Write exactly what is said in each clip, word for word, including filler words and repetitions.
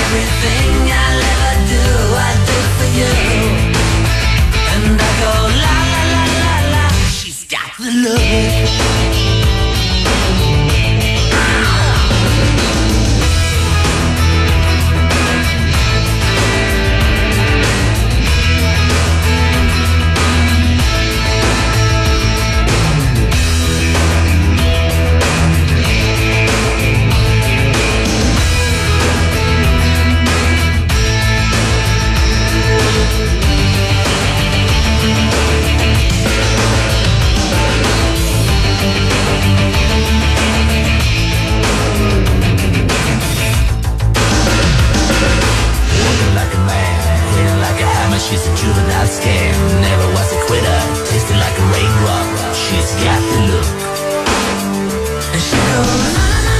everything I'll ever do, I do for you. And I go la la la la la, she's got the look. She's a juvenile scam, never was a quitter, tasted like a raindrop. She's got the look. And she goes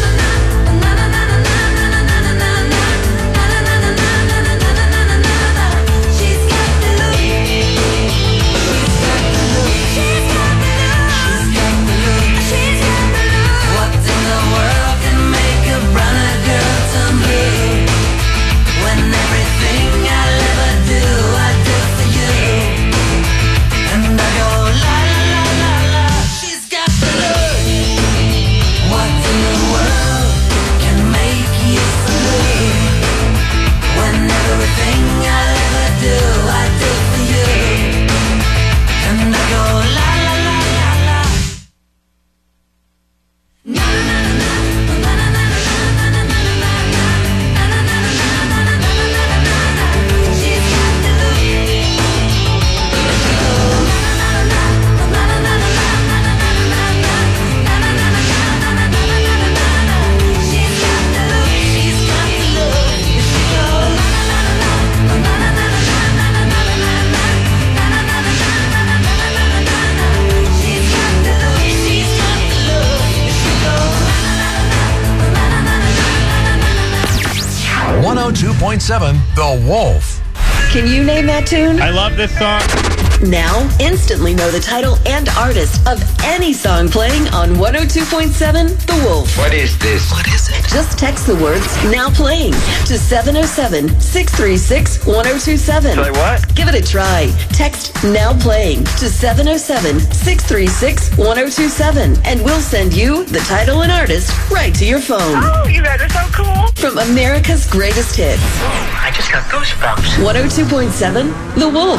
one oh two point seven The Wolf. Can you name that tune? I love this song. Now, instantly know the title and artist of any song playing on one oh two point seven The Wolf. What is this? What is it? Just text the words "now playing" to seven oh seven, six three six, one oh two seven. Say what? Give it a try. Text "now playing" to seven oh seven, six three six, one oh two seven, and we'll send you the title and artist right to your phone. Oh, you guys are so cool. From America's greatest hits. I just got goosebumps. one oh two point seven The Wolf.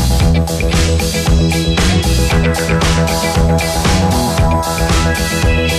Thank you.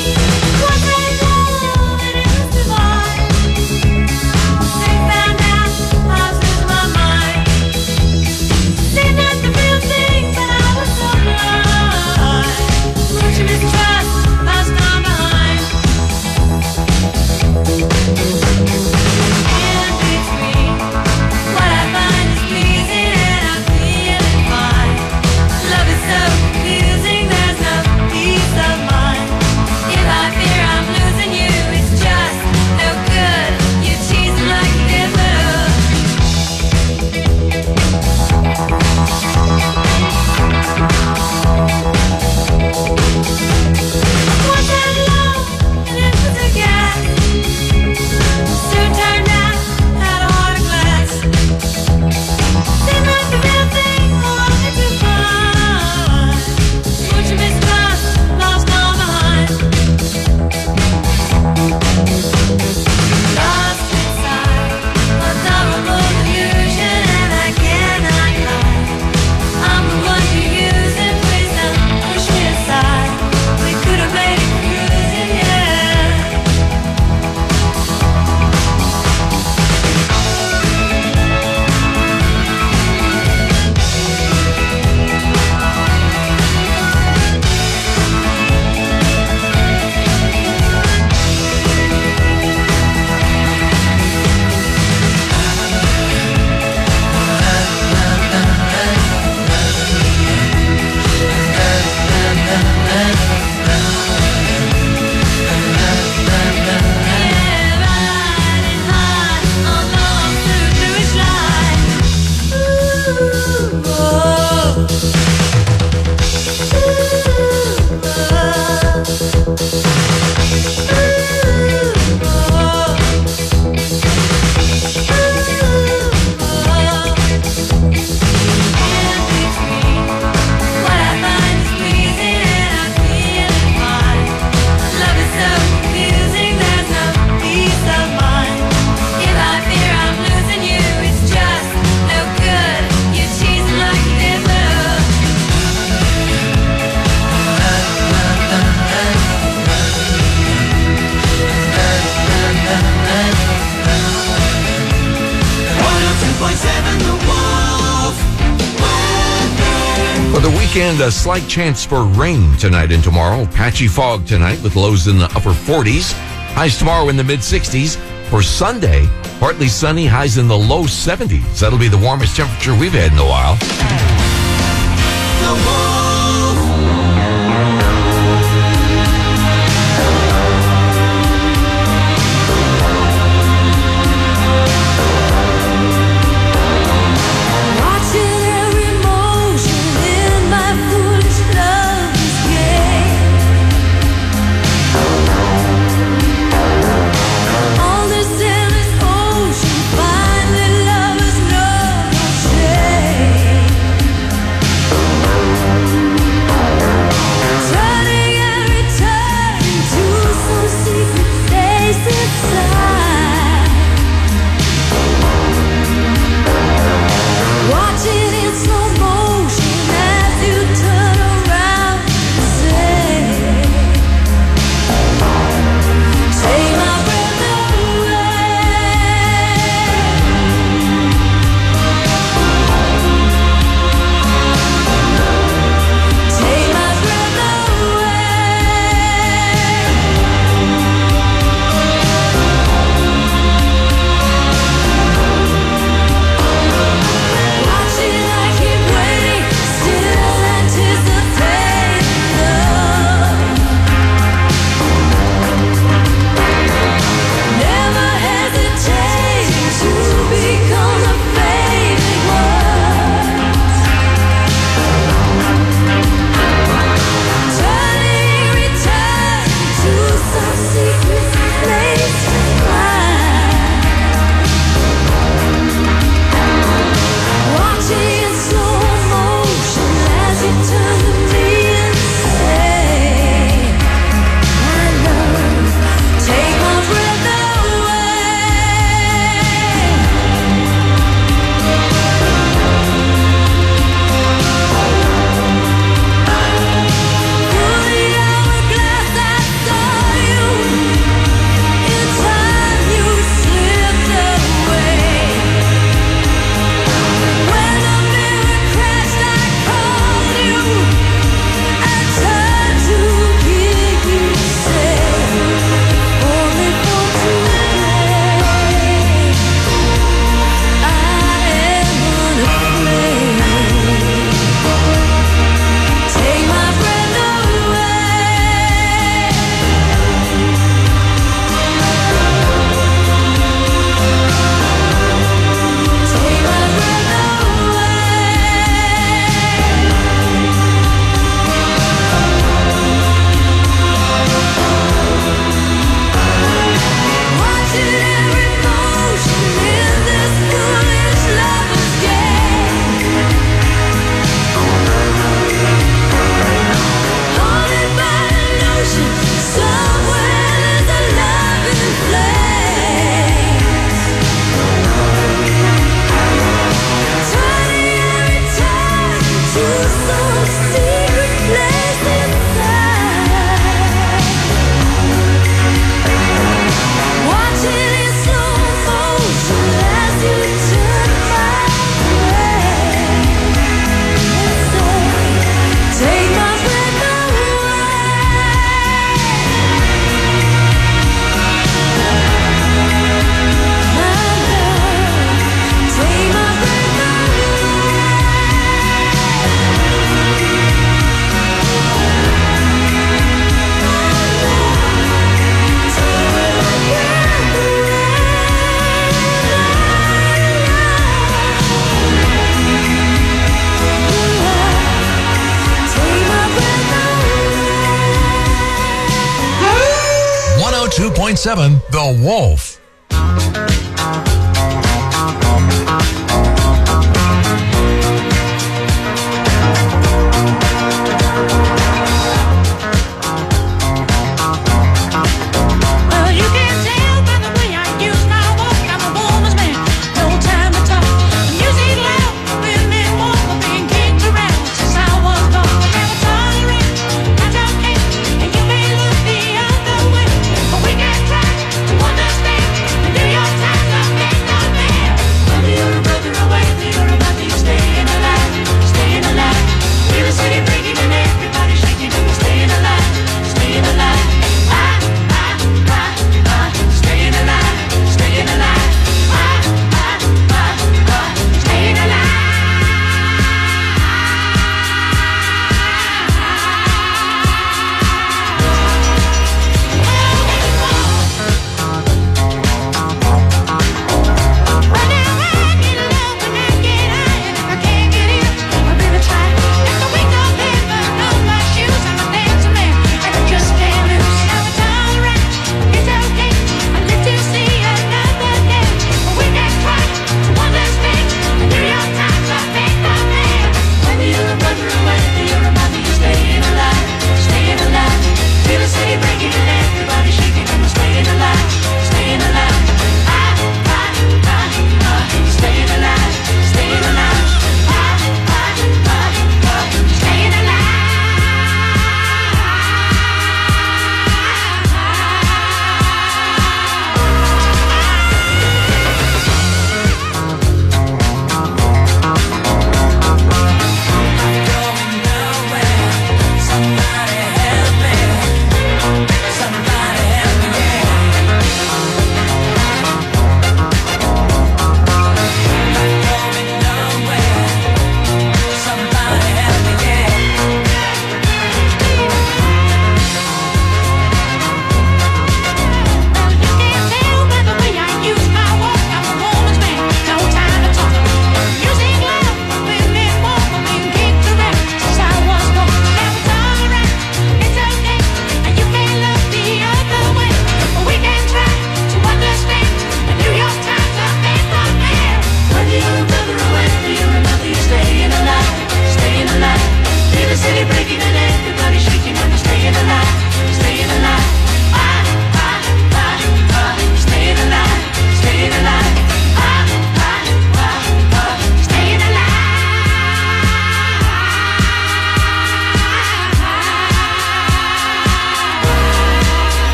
weekend, a slight chance for rain tonight and tomorrow. Patchy fog tonight with lows in the upper forties. Highs tomorrow in the mid-sixties. For Sunday, partly sunny, highs in the low seventies. That'll be the warmest temperature we've had in a while. two point seven The Wolf. Time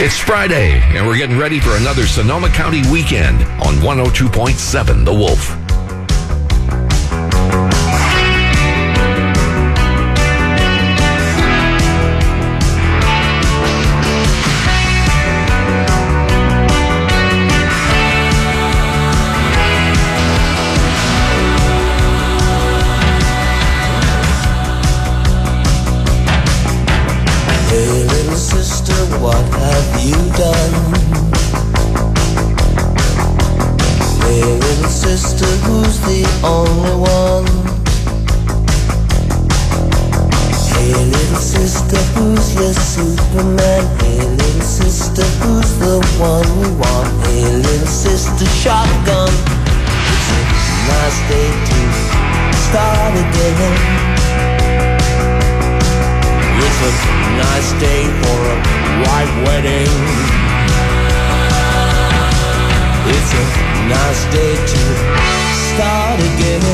It's Friday, and we're getting ready for another Sonoma County weekend on one oh two point seven The Wolf. What have you done? Hey, little sister, who's the only one? Hey, little sister, who's your Superman? Hey, little sister, who's the one we want? Hey, little sister, shotgun. It's a nice day to start again. It's a nice day for a white wedding. It's a nice day to start again.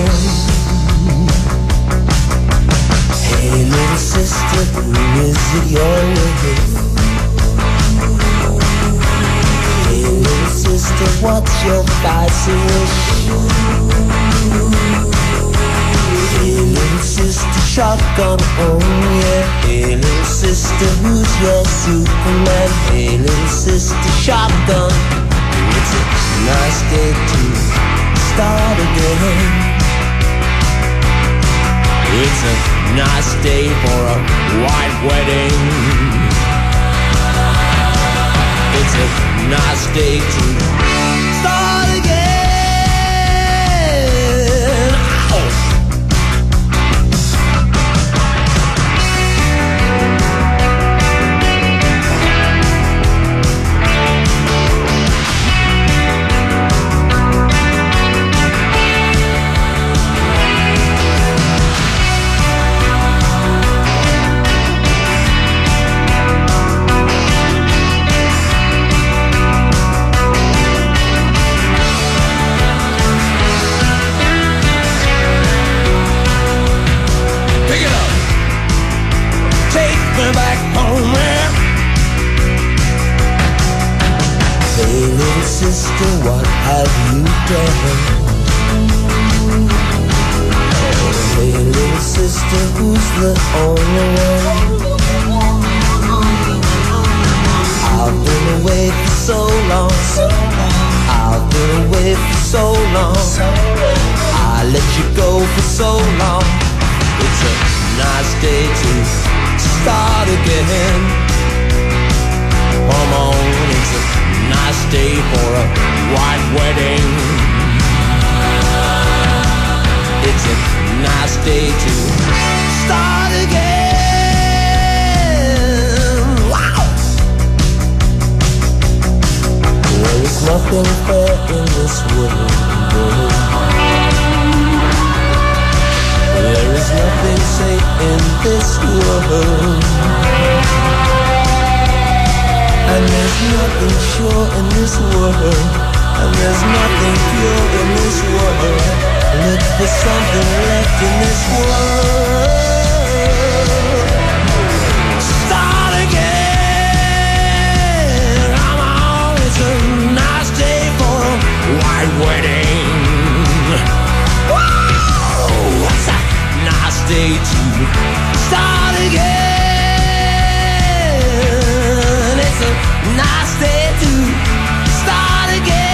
Hey, little sister, who is it you're with? Hey, little sister, what's your dicey wish? Hey, little sister, shotgun, oh yeah. Hey, little sister, who's your Superman? Hey, little sister, shotgun. It's a nice day to start again. It's a nice day for a white wedding. It's a nice day to start again. Sister, what have you done? Hey, little sister, who's the only one? I've been away for so long. I've been away for so long. I let you go for so long. It's a nice day to start again. Come on, it's a nice day for a white wedding. It's a nice day to start again. Wow! There is nothing fair in this world. There is nothing safe in this world. And there's nothing sure in this world. And there's nothing pure in this world. Look for something left in this world. Start again. Come on, it's a nice day for a white wedding. Whoa, it's a nice day to start again. It's a nice day to start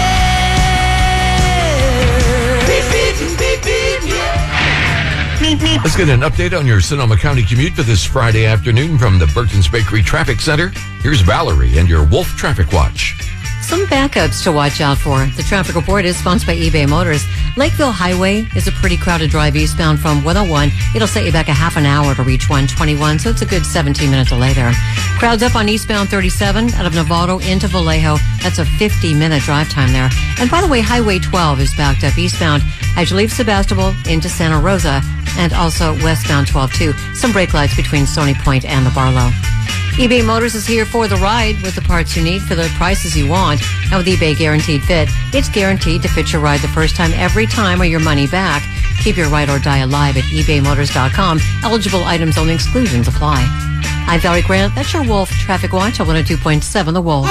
again. Beep, beep, beep, beep, yeah. Beep, beep. Let's get an update on your Sonoma County commute for this Friday afternoon from the Burton's Bakery Traffic Center. Here's Valerie and your Wolf Traffic Watch. Some backups to watch out for. The traffic report is sponsored by eBay Motors. Lakeville Highway is a pretty crowded drive eastbound from one oh one. It'll set you back a half an hour to reach one twenty-one, so it's a good seventeen minute delay there. Crowds up on eastbound thirty-seven out of Novato into Vallejo. That's a fifty minute drive time there. And by the way, Highway twelve is backed up eastbound as you leave Sebastopol into Santa Rosa, and also westbound twelve too. Some brake lights between Stony Point and the Barlow. eBay Motors is here for the ride with the parts you need for the prices you want. Now with eBay Guaranteed Fit, it's guaranteed to fit your ride the first time, every time, or your money back. Keep your ride or die alive at ebay motors dot com. Eligible items only, exclusions apply. I'm Valerie Grant. That's your Wolf Traffic Watch on one oh two point seven The Wolf.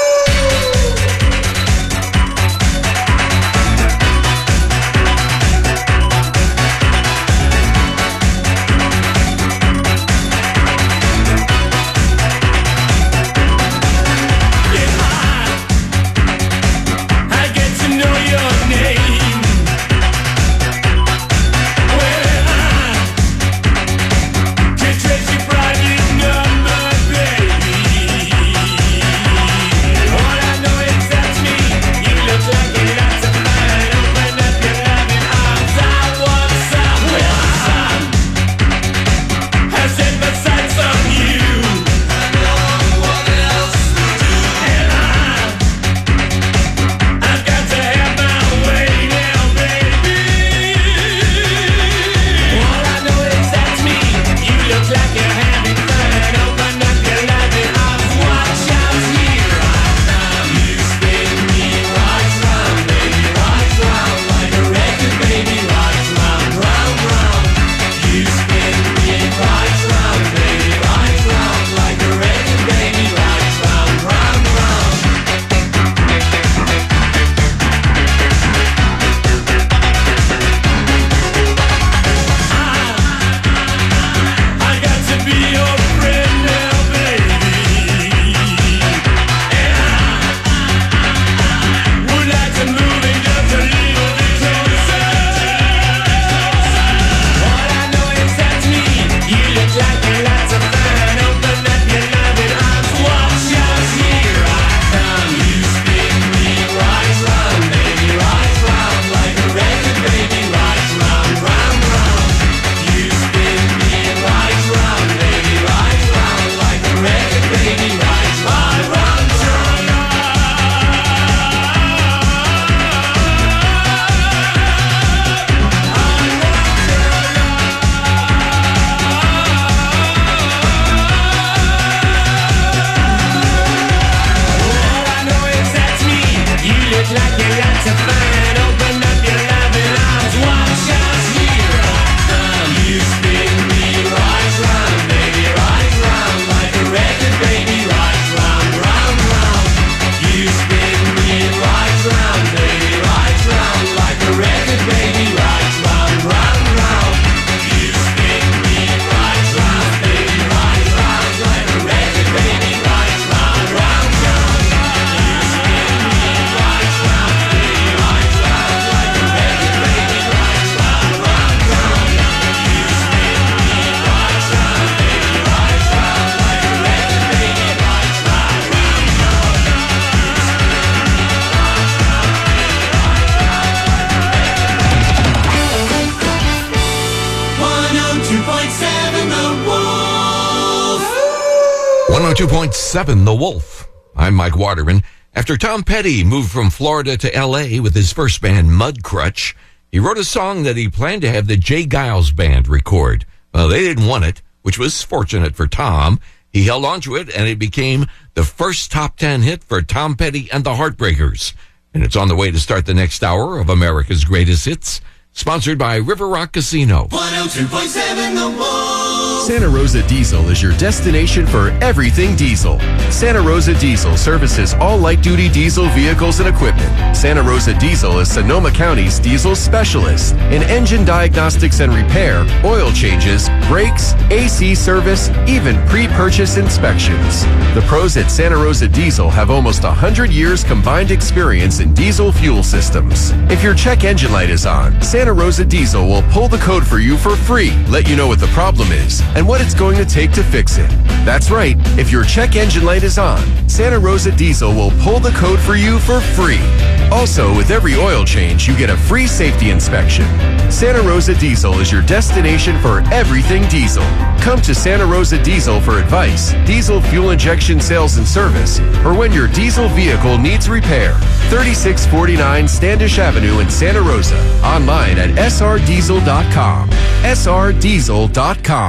one oh two point seven The Wolf. I'm Mike Waterman. After Tom Petty moved from Florida to L A with his first band, Mudcrutch, he wrote a song that he planned to have the Jay Giles Band record. Well, they didn't want it, which was fortunate for Tom. He held on to it, and it became the first top ten hit for Tom Petty and the Heartbreakers. And it's on the way to start the next hour of America's Greatest Hits, sponsored by River Rock Casino. one oh two point seven The Wolf. Santa Rosa Diesel is your destination for everything diesel. Santa Rosa Diesel services all light-duty diesel vehicles and equipment. Santa Rosa Diesel is Sonoma County's diesel specialist in engine diagnostics and repair, oil changes, brakes, A C service, even pre-purchase inspections. The pros at Santa Rosa Diesel have almost one hundred years combined experience in diesel fuel systems. If your check engine light is on, Santa Rosa Diesel will pull the code for you for free, let you know what the problem is, and what it's going to take to fix it. That's right, if your check engine light is on, Santa Rosa Diesel will pull the code for you for free. Also, with every oil change, you get a free safety inspection. Santa Rosa Diesel is your destination for everything diesel. Come to Santa Rosa Diesel for advice, diesel fuel injection sales and service, or when your diesel vehicle needs repair. thirty-six forty-nine Standish Avenue in Santa Rosa. Online at s r diesel dot com. s r diesel dot com.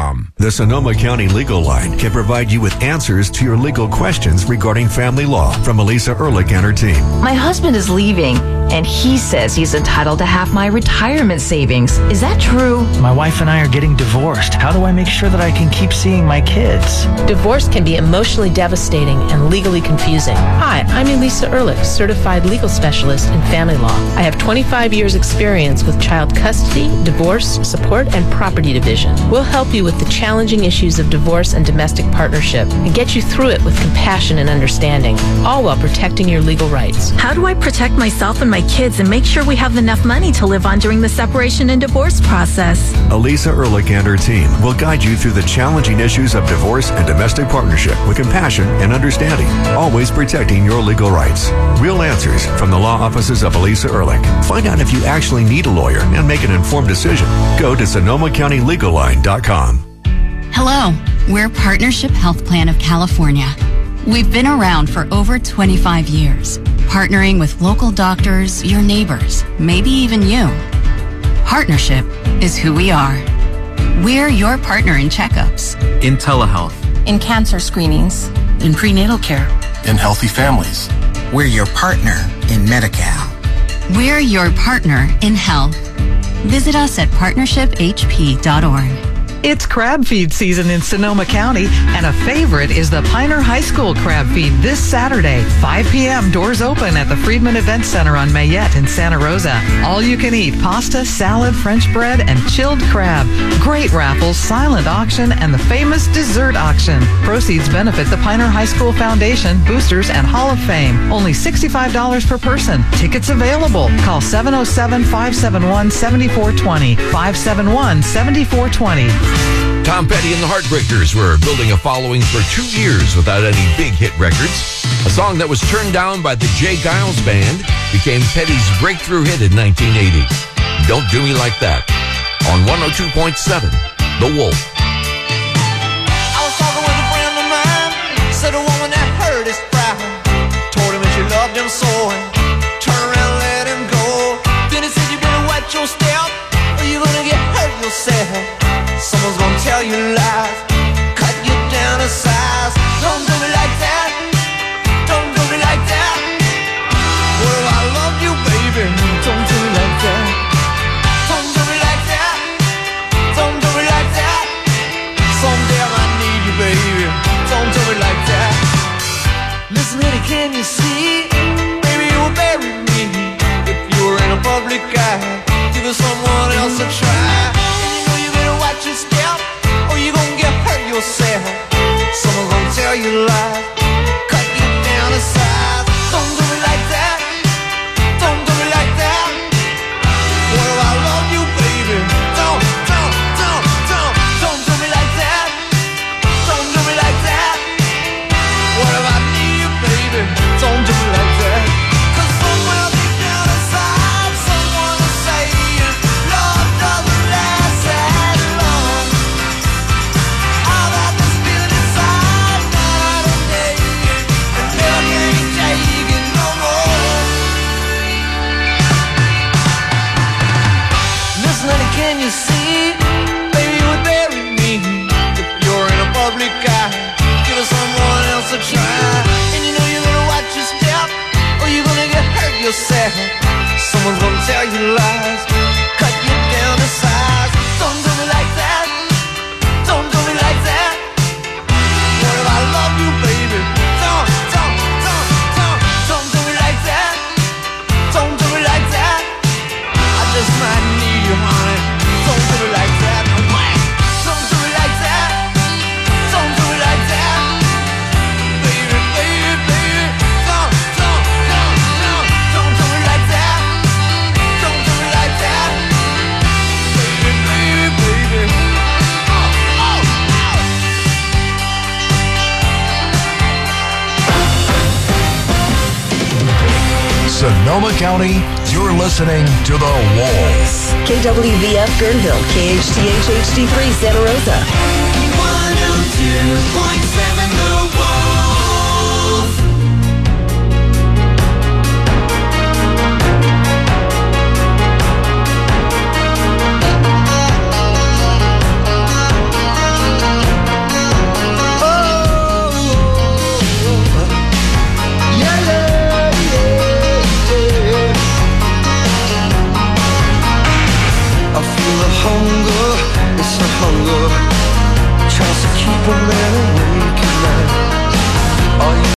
com. The Sonoma County Legal Line can provide you with answers to your legal questions regarding family law from Elisa Ehrlich and her team. My husband is leaving, and he says he's entitled to half my retirement savings. Is that true? My wife and I are getting divorced. How do I make sure that I can keep seeing my kids? Divorce can be emotionally devastating and legally confusing. Hi, I'm Elisa Ehrlich, certified legal specialist in family law. I have twenty-five years experience with child custody, divorce, support, and property division. We'll help you with the challenging issues of divorce and domestic partnership and get you through it with compassion and understanding, all while protecting your legal rights. How do I protect myself and my kids and make sure we have enough money to live on during the separation and divorce process? Elisa Ehrlich and her team will guide you through the challenging issues of divorce and domestic partnership with compassion and understanding, always protecting your legal rights. Real answers from the law offices of Elisa Ehrlich. Find out if you actually need a lawyer and make an informed decision. Go to Sonoma County Legal Line dot com. Hello, we're Partnership Health Plan of California. We've been around for over twenty-five years, partnering with local doctors, your neighbors, maybe even you. Partnership is who we are. We're your partner in checkups, in telehealth, in cancer screenings, in prenatal care, in healthy families. We're your partner in Medi-Cal. We're your partner in health. Visit us at partnership h p dot org. It's crab feed season in Sonoma County, and a favorite is the Piner High School crab feed this Saturday, five p.m. Doors open at the Friedman Event Center on Mayette in Santa Rosa. All you can eat pasta, salad, French bread, and chilled crab. Great raffles, silent auction, and the famous dessert auction. Proceeds benefit the Piner High School Foundation, Boosters, and Hall of Fame. Only sixty-five dollars per person. Tickets available. Call seven oh seven, five seven one, seven four two zero, five seven one, seven four two zero. Tom Petty and the Heartbreakers were building a following for two years without any big hit records. A song that was turned down by the Jay Giles Band became Petty's breakthrough hit in nineteen eighty. Don't Do Me Like That on one oh two point seven, The Wolf. I was talking with a friend of mine, said a woman that hurt his pride, told him that she loved him so, and turn around and let him go. Then he said, you better watch your step, or you're gonna get hurt yourself. Someone's gonna tell you lies, cut you down to size. Don't do me like that, don't do me like that. Well, I love you, baby, don't do me like that. Don't do me like that, don't do me like that. Someday I might need you, baby, don't do me like that. Listen, honey, can you see? Baby, you'll bury me if you were in a public eye. Give someone else a try. Watch your step, or you gon' get hurt yourself. Someone's gonna tell you lies, cut you down to size. Don't do me like that, don't do me like that. Well, I love you, baby. Don't, don't, don't, don't, don't do me like that. Don't do me like that. What if I need you, baby? Don't do me like that. Cause somewhere deep down inside, someone is saying love doesn't last that long. All that this feeling inside, night and day, and now you ain't taking no more. Listen, honey, can you see? Baby, you would bury me if you're in a public eye. Give someone else a try. And you know you're gonna watch your step, or you're gonna get hurt yourself. Someone's gonna tell you lies, cut you down to size. Don't do me like that, don't do me like that. What if I love you, baby? Don't, don't, don't, don't, don't do me like that. Don't do me like that. I just might need you, honey. Don't do me like that. Don't do me like that. Don't do me like that. Baby, baby, baby. Don't, don't, don't, don't, don't do me like that. Don't do me like that. Baby, baby, baby. Oh, oh, oh. Sonoma County, you're listening to The Wolf. K W V F Guerneville, K H T H H D three Santa Rosa. one oh two point seven